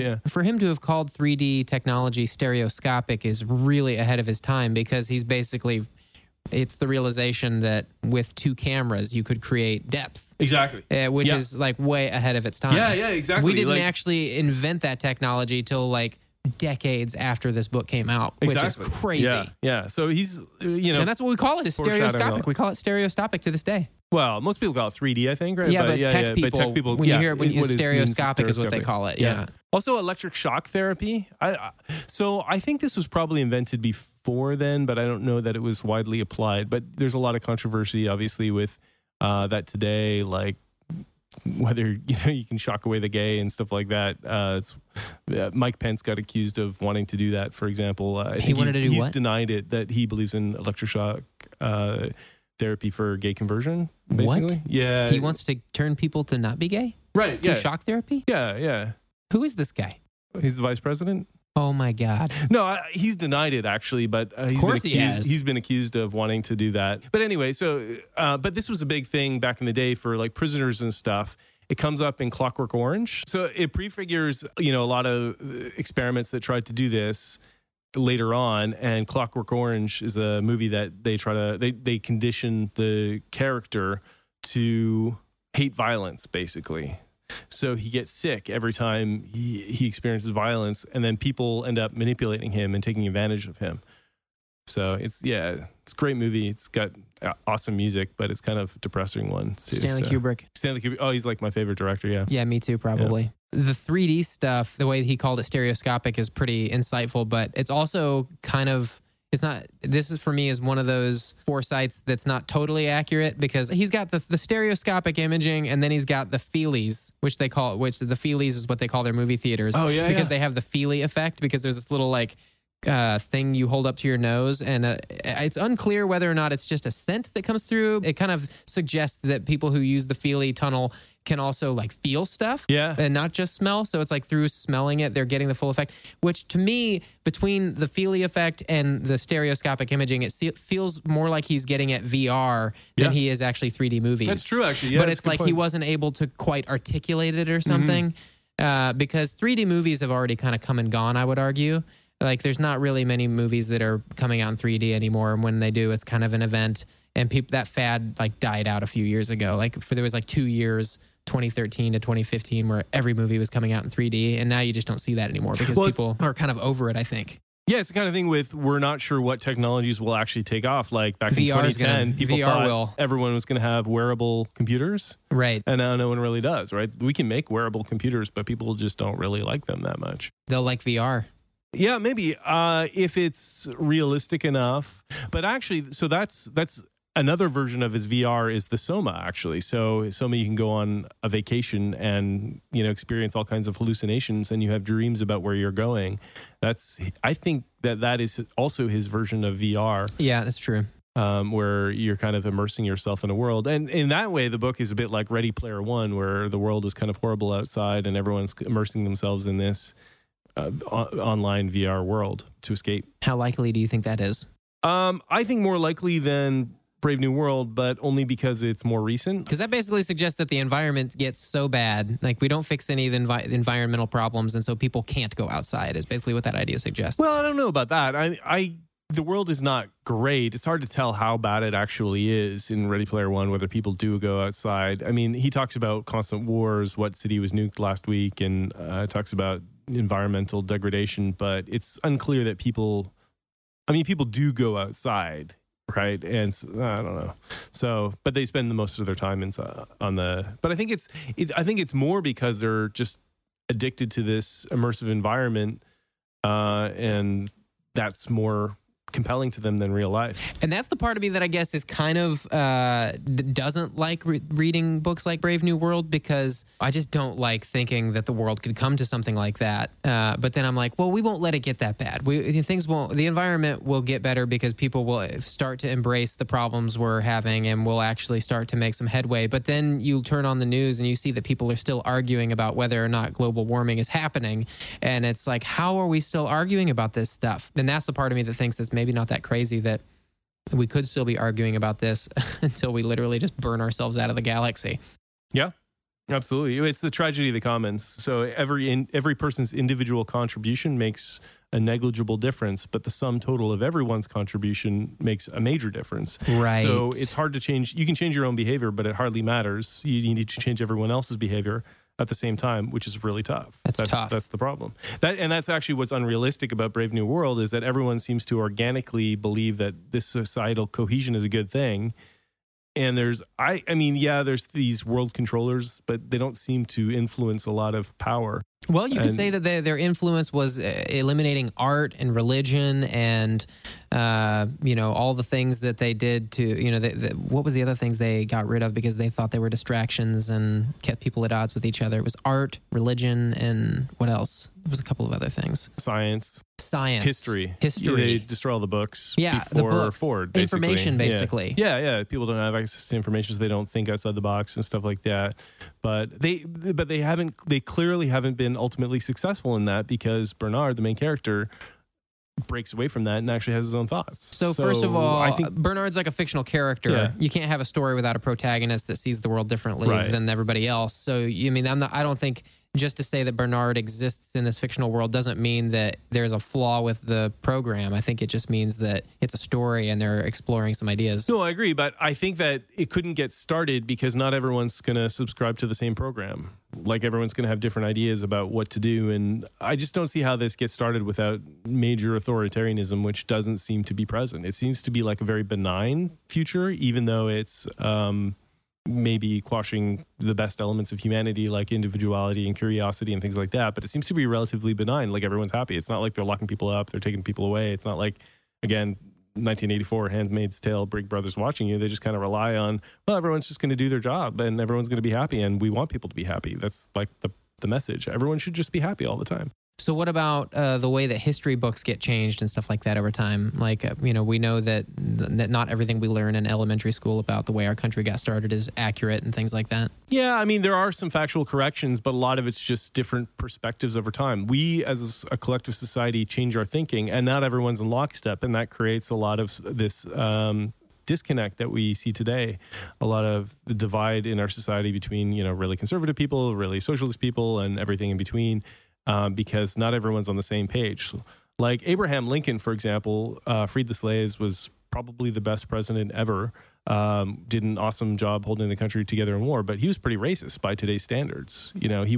3D technology stereoscopic is really ahead of his time because it's the realization that with 2 cameras you could create depth. Exactly. Which is like way ahead of its time. Yeah, exactly. We didn't actually invent that technology till like decades after this book came out, which is crazy. Yeah. So he's, and that's what we call it, is stereoscopic. We call it stereoscopic to this day. Well, most people call it 3D, I think, right? Yeah, but tech people, when you hear stereoscopic is what they call it. Yeah. Also, electric shock therapy. So I think this was probably invented before then, but I don't know that it was widely applied. But there's a lot of controversy, obviously, with that today. Like, whether you can shock away the gay and stuff like that. Mike Pence got accused of wanting to do that, for example. He wanted to do he's what? denied it, that he believes in electroshock therapy for gay conversion, basically. What? Yeah. He wants to turn people to not be gay? Right, Through yeah. shock therapy? Yeah. Who is this guy? He's the vice president. Oh my God. No, he's denied it, actually, but he's been accused of wanting to do that. But anyway, but this was a big thing back in the day for like prisoners and stuff. It comes up in Clockwork Orange. So it prefigures, a lot of experiments that tried to do this later on. And Clockwork Orange is a movie that they condition the character to hate violence, basically. So he gets sick every time he experiences violence, and then people end up manipulating him and taking advantage of him. So it's a great movie. It's got awesome music, but it's kind of a depressing one too. Stanley Kubrick. Oh, he's like my favorite director. Yeah. Yeah, me too, probably. Yeah. The 3D stuff, the way he called it stereoscopic, is pretty insightful, but it's also kind of... this is for me is one of those foresights that's not totally accurate, because he's got the stereoscopic imaging, and then he's got the feelies, which the feelies is what they call their movie theaters. Oh, yeah. Because they have the feely effect, because there's this little thing you hold up to your nose, and it's unclear whether or not it's just a scent that comes through. It kind of suggests that people who use the feely tunnel can also feel stuff, and not just smell. So it's through smelling it, they're getting the full effect, which to me, between the feely effect and the stereoscopic imaging, it feels more like he's getting at VR than he is actually 3D movies. That's true, actually. Yeah, but it's like he wasn't able to quite articulate it or something, because 3D movies have already kind of come and gone, I would argue. There's not really many movies that are coming out in 3D anymore, and when they do, it's kind of an event. And that fad died out a few years ago. There was 2 years, 2013 to 2015, where every movie was coming out in 3D, and now you just don't see that anymore, because people are kind of over it, I think. Yeah, it's the kind of thing we're not sure what technologies will actually take off. Like back in 2010, people thought everyone was going to have wearable computers. Right. And now no one really does, right? We can make wearable computers, but people just don't really like them that much. They'll like VR. Yeah, maybe if it's realistic enough. But actually, so that's another version of his VR is the Soma, actually. So Soma, you can go on a vacation and experience all kinds of hallucinations, and you have dreams about where you're going. I think that is also his version of VR. Yeah, that's true. Where you're kind of immersing yourself in a world. And in that way, the book is a bit like Ready Player One, where the world is kind of horrible outside and everyone's immersing themselves in this online VR world to escape. How likely do you think that is? I think more likely than Brave New World, but only because it's more recent. Because that basically suggests that the environment gets so bad, we don't fix any of the environmental problems, and so people can't go outside, is basically what that idea suggests. Well, I don't know about that. The world is not great. It's hard to tell how bad it actually is in Ready Player One, whether people do go outside. I mean, he talks about constant wars, what city was nuked last week, and talks about environmental degradation, but it's unclear that people do go outside, right? And I don't know. So, but they spend the most of their time but I think it's more because they're just addicted to this immersive environment, and that's more compelling to them than real life. And that's the part of me that I guess is kind of doesn't like reading books like Brave New World, because I just don't like thinking that the world could come to something like that. But then I'm like, well, we won't let it get that bad. The environment will get better because people will start to embrace the problems we're having, and we'll actually start to make some headway. But then you turn on the news and you see that people are still arguing about whether or not global warming is happening. And it's like, how are we still arguing about this stuff? And that's the part of me that thinks that's maybe not that crazy, that we could still be arguing about this until we literally just burn ourselves out of the galaxy. Yeah, absolutely. It's the tragedy of the commons. So every person's individual contribution makes a negligible difference, but the sum total of everyone's contribution makes a major difference. Right. So it's hard to change. You can change your own behavior, but it hardly matters. You need to change everyone else's behavior at the same time, which is really tough. That's tough. That's the problem. And that's actually what's unrealistic about Brave New World, is that everyone seems to organically believe that this societal cohesion is a good thing. And there's these world controllers, but they don't seem to influence a lot of power. Well, you could say that their influence was eliminating art and religion and, all the things that they did to, what was the other things they got rid of because they thought they were distractions and kept people at odds with each other? It was art, religion, and what else? There was a couple of other things. Science. History. They destroy all the books before the books. Ford, basically. Information, basically. Yeah. People don't have access to information, so they don't think outside the box and stuff like that. But they clearly haven't been ultimately successful in that because Bernard, the main character, breaks away from that and actually has his own thoughts. So first of all, I think Bernard's like a fictional character. Yeah. You can't have a story without a protagonist that sees the world differently than everybody else. So I don't think just to say that Bernard exists in this fictional world doesn't mean that there's a flaw with the program. I think it just means that it's a story and they're exploring some ideas. No, I agree, but I think that it couldn't get started because not everyone's going to subscribe to the same program. Like everyone's going to have different ideas about what to do, and I just don't see how this gets started without major authoritarianism, which doesn't seem to be present. It seems to be like a very benign future, even though it's maybe quashing the best elements of humanity, like individuality and curiosity and things like that. But it seems to be relatively benign. Like everyone's happy. It's not like they're locking people up, they're taking people away. It's not like, again, 1984, Handmaid's Tale, Big Brother's watching you. They just kind of rely on, well, everyone's just going to do their job and everyone's going to be happy. And we want people to be happy. That's like the message. Everyone should just be happy all the time. So what about the way that history books get changed and stuff like that over time? Like, we know that not everything we learn in elementary school about the way our country got started is accurate and things like that. Yeah, I mean, there are some factual corrections, but a lot of it's just different perspectives over time. We, as a collective society, change our thinking, and not everyone's in lockstep, and that creates a lot of this disconnect that we see today. A lot of the divide in our society between, really conservative people, really socialist people, and everything in between. Because not everyone's on the same page. Like Abraham Lincoln, for example, freed the slaves, was probably the best president ever, did an awesome job holding the country together in war, but he was pretty racist by today's standards.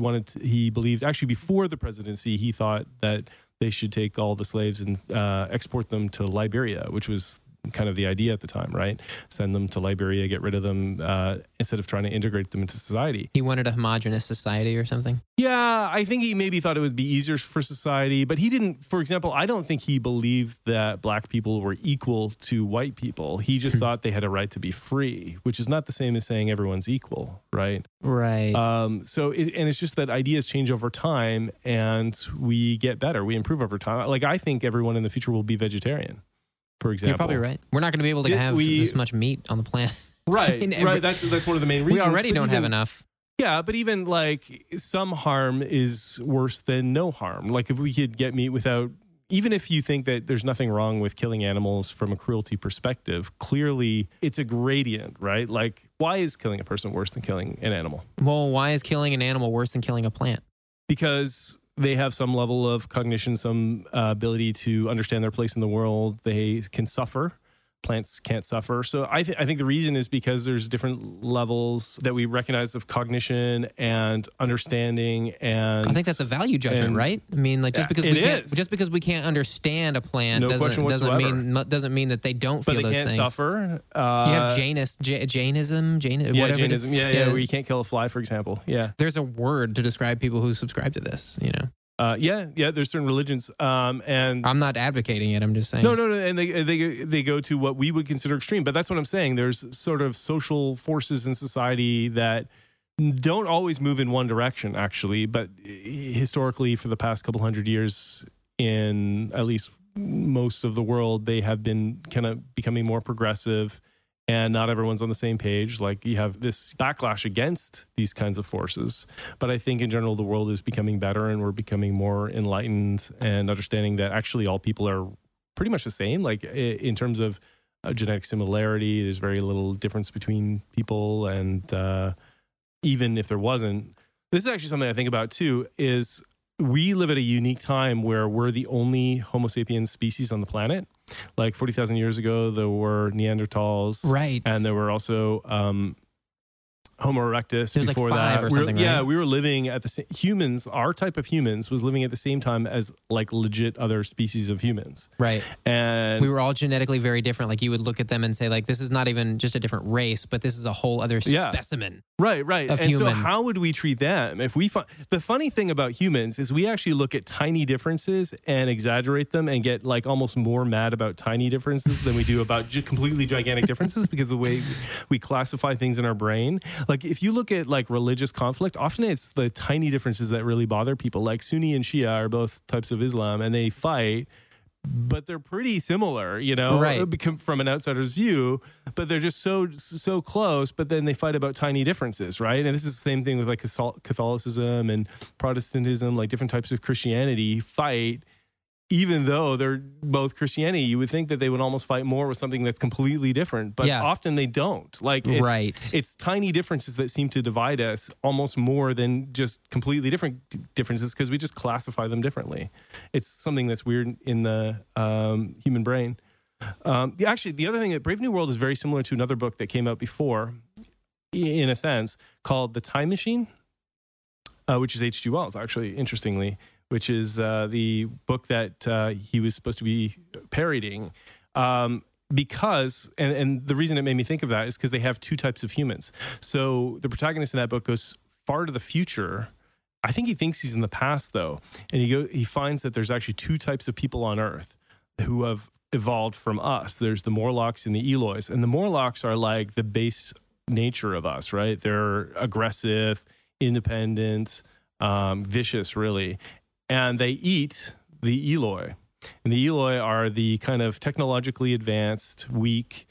He believed, actually before the presidency, he thought that they should take all the slaves and export them to Liberia, which was kind of the idea at the time, right? Send them to Liberia, get rid of them, instead of trying to integrate them into society. He wanted a homogenous society or something? Yeah, I think he maybe thought it would be easier for society, but he didn't, for example, I don't think he believed that black people were equal to white people. He just thought they had a right to be free, which is not the same as saying everyone's equal, right? Right. It's just that ideas change over time and we get better, we improve over time. Like I think everyone in the future will be vegetarian, for example. You're probably right. We're not going to be able to have this much meat on the planet. Right, right. That's one of the main reasons. We already don't have enough. Yeah, but even like some harm is worse than no harm. Like if we could get meat without, even if you think that there's nothing wrong with killing animals from a cruelty perspective, clearly it's a gradient, right? Like why is killing a person worse than killing an animal? Well, why is killing an animal worse than killing a plant? Because they have some level of cognition, some ability to understand their place in the world. They can suffer. Plants can't suffer. So I think the reason is because there's different levels that we recognize of cognition and understanding, and I think that's a value judgment, right? I mean, like just because we can't understand a plant doesn't mean that they don't feel those things. But they can't suffer. You have Jainism, Jainism. Yeah, where you can't kill a fly, for example. Yeah, there's a word to describe people who subscribe to this. There's certain religions, and I'm not advocating it. I'm just saying. No, and they go to what we would consider extreme. But that's what I'm saying. There's sort of social forces in society that don't always move in one direction, actually. But historically, for the past couple hundred years, in at least most of the world, they have been kind of becoming more progressive. And not everyone's on the same page. Like you have this backlash against these kinds of forces. But I think in general, the world is becoming better and we're becoming more enlightened and understanding that actually all people are pretty much the same. Like in terms of genetic similarity, there's very little difference between people. And even if there wasn't, this is actually something I think about too, is we live at a unique time where we're the only Homo sapiens species on the planet. Like 40,000 years ago, there were Neanderthals. Right. And there were also Homo erectus. It was before like 5 that, or something, yeah, right? we were living at the same. Humans, our type of humans, was living at the same time as like legit other species of humans. Right. And We were all genetically very different. Like you would look at them and say, like, this is not even just a different race, but this is a whole other specimen. Right. Of And human. so how would we treat them? If we the funny thing about humans is we actually look at tiny differences and exaggerate them and get like almost more mad about tiny differences than we do about completely gigantic differences, because the way we classify things in our brain. Like if you look at like religious conflict, often it's the tiny differences that really bother people. Like Sunni and Shia are both types of Islam and they fight, but they're pretty similar, Right. from an outsider's view, but they're just so close, but then they fight about tiny differences, right? And this is the same thing with like Catholicism and Protestantism, like different types of Christianity fight. Even though they're both Christianity, you would think that they would almost fight more with something that's completely different, but often they don't. Like, it's tiny differences that seem to divide us almost more than just completely different differences, because we just classify them differently. It's something that's weird in the human brain. Actually, the other thing, that Brave New World is very similar to another book that came out before, in a sense, called The Time Machine, which is H.G. Wells, actually, interestingly, which is the book that he was supposed to be parodying. Because, and the reason it made me think of that is because they have two types of humans. So the protagonist in that book goes far to the future. I think he thinks he's in the past, though. And he finds that there's actually two types of people on Earth who have evolved from us. There's the Morlocks and the Eloys. And the Morlocks are like the base nature of us, right? They're aggressive, independent, vicious, really. And they eat the Eloi. And the Eloi are the kind of technologically advanced, weak,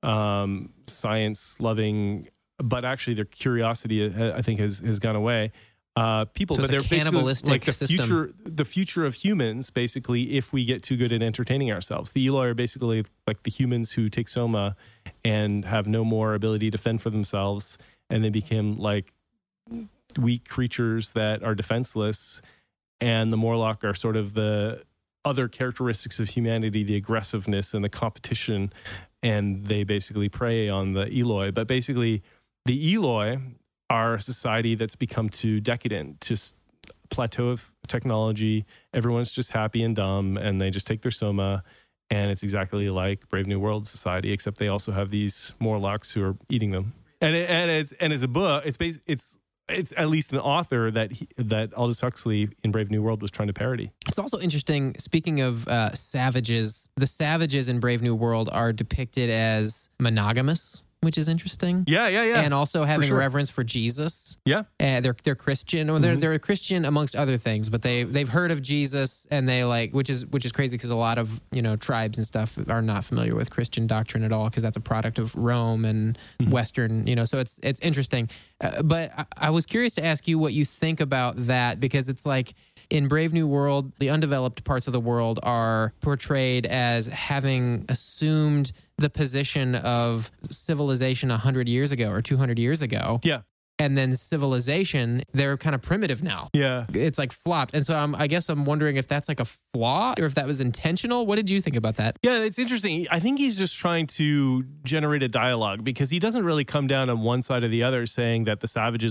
science-loving, but actually their curiosity, I think, has gone away. People, so but they're cannibalistic basically like the system. the future of humans, basically, if we get too good at entertaining ourselves. The Eloi are basically like the humans who take soma and have no more ability to fend for themselves, and they become like weak creatures that are defenseless. And the Morlock are sort of the other characteristics of humanity, the aggressiveness and the competition, and they basically prey on the Eloi. But basically, the Eloi are a society that's become too decadent, just plateau of technology. Everyone's just happy and dumb, and they just take their soma. And it's exactly like Brave New World society, except they also have these Morlocks who are eating them. And it's a book. It's at least an author that Aldous Huxley in Brave New World was trying to parody. It's also interesting, speaking of savages, the savages in Brave New World are depicted as monogamous, which is interesting. Yeah. And also having sure. reverence for Jesus. Yeah. They're Christian. Well, they're Christian amongst other things, but they've heard of Jesus, and they like, which is crazy, because a lot of tribes and stuff are not familiar with Christian doctrine at all, because that's a product of Rome and Western. So it's interesting. But I was curious to ask you what you think about that, because it's like, in Brave New World, the undeveloped parts of the world are portrayed as having assumed the position of civilization 100 years ago or 200 years ago. Yeah. And then civilization, they're kind of primitive now. Yeah. It's like flopped. And so I guess I'm wondering if that's like a flaw or if that was intentional. What did you think about that? Yeah, it's interesting. I think he's just trying to generate a dialogue, because he doesn't really come down on one side or the other saying that the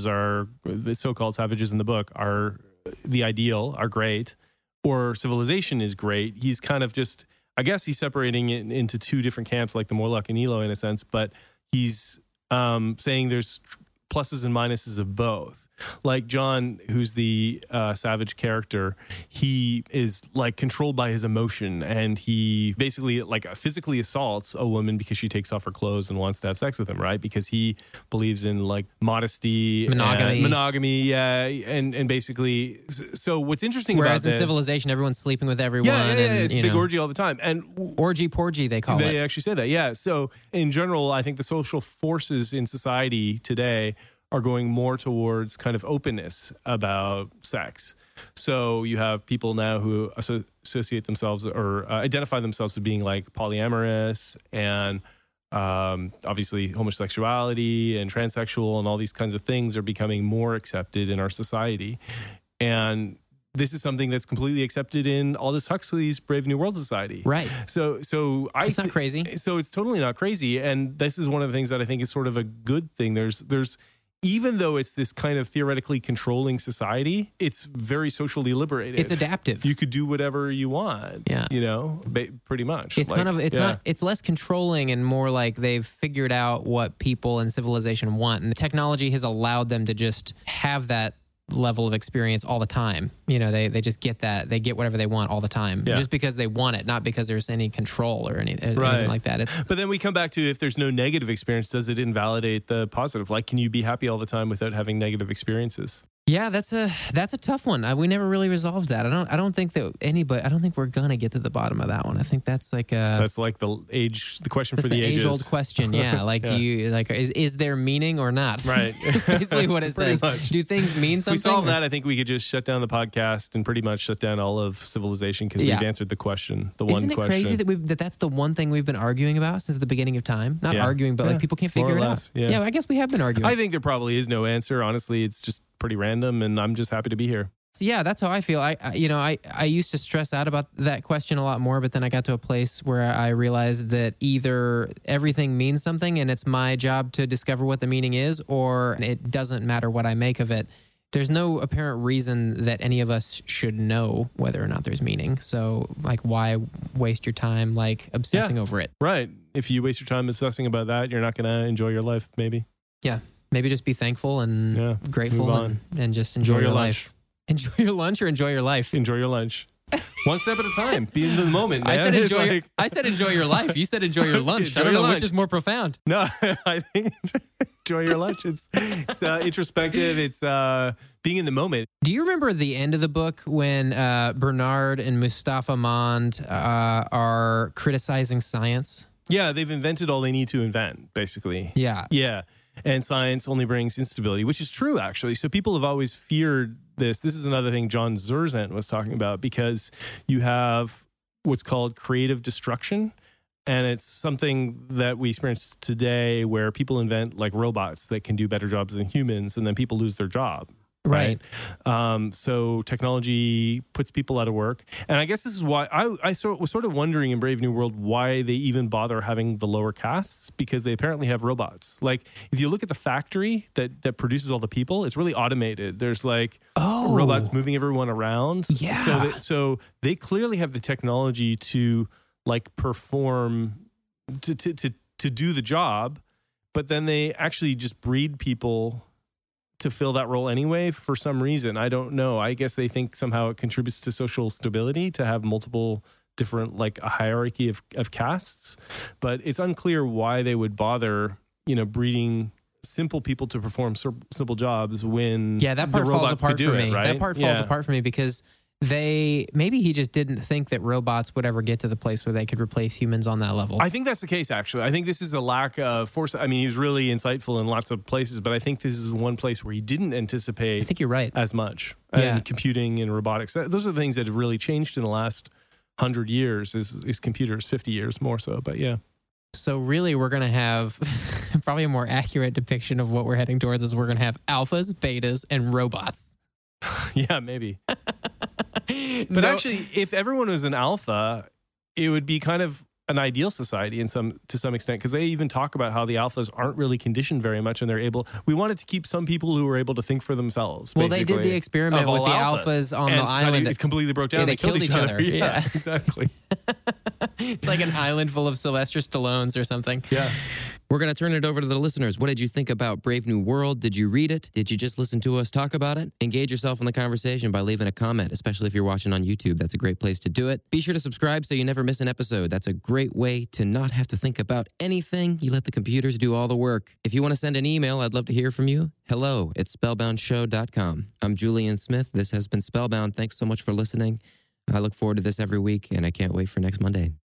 so-called savages in the book are the ideal, are great, or civilization is great. He's kind of just, I guess he's separating it into two different camps, like the Morlock and Eloi in a sense, but he's saying there's pluses and minuses of both. Like John, who's the savage character, he is like controlled by his emotion, and he basically like physically assaults a woman because she takes off her clothes and wants to have sex with him, right? Because he believes in like modesty, monogamy, yeah, and basically. So what's interesting Whereas about in civilization, everyone's sleeping with everyone. It's a big orgy all the time, and orgy porgy they call it. They actually say that, yeah. So in general, I think the social forces in society today are going more towards kind of openness about sex. So you have people now who associate themselves or identify themselves as being like polyamorous, and obviously homosexuality and transsexual and all these kinds of things are becoming more accepted in our society. And this is something that's completely accepted in Aldous Huxley's Brave New World Society. Right. So it's not crazy. So it's totally not crazy. And this is one of the things that I think is sort of a good thing. There's even though it's this kind of theoretically controlling society, it's very socially liberated. It's adaptive. You could do whatever you want. Yeah. You know, pretty much. It's it's less controlling and more like they've figured out what people and civilization want. And the technology has allowed them to just have that level of experience all the time. You know, they just get that. They get whatever they want all the time, just because they want it, not because there's any control or anything like that. But then we come back to, if there's no negative experience, does it invalidate the positive? Like, can you be happy all the time without having negative experiences? Yeah, that's a tough one. We never really resolved that. I don't think we're gonna get to the bottom of that one. I think that's like the question for the ages. Age old question. Yeah, like do you like is there meaning or not? Right. That's basically what it says. Much. Do things mean something? If we solve that, I think we could just shut down the podcast and pretty much shut down all of civilization, because we've answered the question. Isn't it crazy that that's the one thing we've been arguing about since the beginning of time? Not arguing, but like people can't figure it out. Yeah, I guess we have been arguing. I think there probably is no answer. Honestly, it's just pretty random, and I'm just happy to be here. So yeah, that's how I feel. I used to stress out about that question a lot more, but then I got to a place where I realized that either everything means something and it's my job to discover what the meaning is, or it doesn't matter what I make of it. There's no apparent reason that any of us should know whether or not there's meaning. So like, why waste your time like obsessing over it? Right. If you waste your time obsessing about that, you're not going to enjoy your life, maybe. Yeah. Maybe just be thankful and grateful and just enjoy your life. Enjoy your lunch or enjoy your life? Enjoy your lunch. One step at a time. Be in the moment, man. I said enjoy your life. You said enjoy your lunch. I don't know which is more profound. No, I think enjoy your lunch. It's introspective. It's being in the moment. Do you remember the end of the book when Bernard and Mustafa Mond are criticizing science? Yeah, they've invented all they need to invent, basically. Yeah. Yeah. And science only brings instability, which is true, actually. So people have always feared this. This is another thing John Zerzan was talking about, because you have what's called creative destruction. And it's something that we experience today where people invent like robots that can do better jobs than humans, and then people lose their job. Right. So technology puts people out of work. And I guess this is why I was sort of wondering in Brave New World why they even bother having the lower castes, because they apparently have robots. Like, if you look at the factory that produces all the people, it's really automated. There's like robots moving everyone around. Yeah. So they clearly have the technology to like perform, to do the job, but then they actually just breed people to fill that role anyway for some reason. I don't know. I guess they think somehow it contributes to social stability to have multiple different, like a hierarchy of castes, but it's unclear why they would bother, breeding simple people to perform simple jobs when that part falls apart for me. Right? That part falls apart for me because maybe he just didn't think that robots would ever get to the place where they could replace humans on that level. I think that's the case, actually. I think this is a lack of foresight. I mean, he was really insightful in lots of places, but I think this is one place where he didn't anticipate I think you're right. as much. And computing and robotics. Those are the things that have really changed in the last 100 years is computers, 50 years more so, but yeah. So really, we're going to have probably a more accurate depiction of what we're heading towards is we're going to have alphas, betas, and robots. Yeah, maybe. But actually, if everyone was an alpha, it would be kind of an ideal society to some extent, because they even talk about how the alphas aren't really conditioned very much, and we wanted to keep some people who were able to think for themselves. Well, they did the experiment with the alphas on the island. It completely broke down. They killed each other. Yeah, exactly. It's like an island full of Sylvester Stallones or something. Yeah. We're going to turn it over to the listeners. What did you think about Brave New World? Did you read it? Did you just listen to us talk about it? Engage yourself in the conversation by leaving a comment, especially if you're watching on YouTube. That's a great place to do it. Be sure to subscribe so you never miss an episode. That's a great way to not have to think about anything. You let the computers do all the work. If you want to send an email, I'd love to hear from you. hello@spellboundshow.com. I'm Julian Smith. This has been Spellbound. Thanks so much for listening. I look forward to this every week, and I can't wait for next Monday.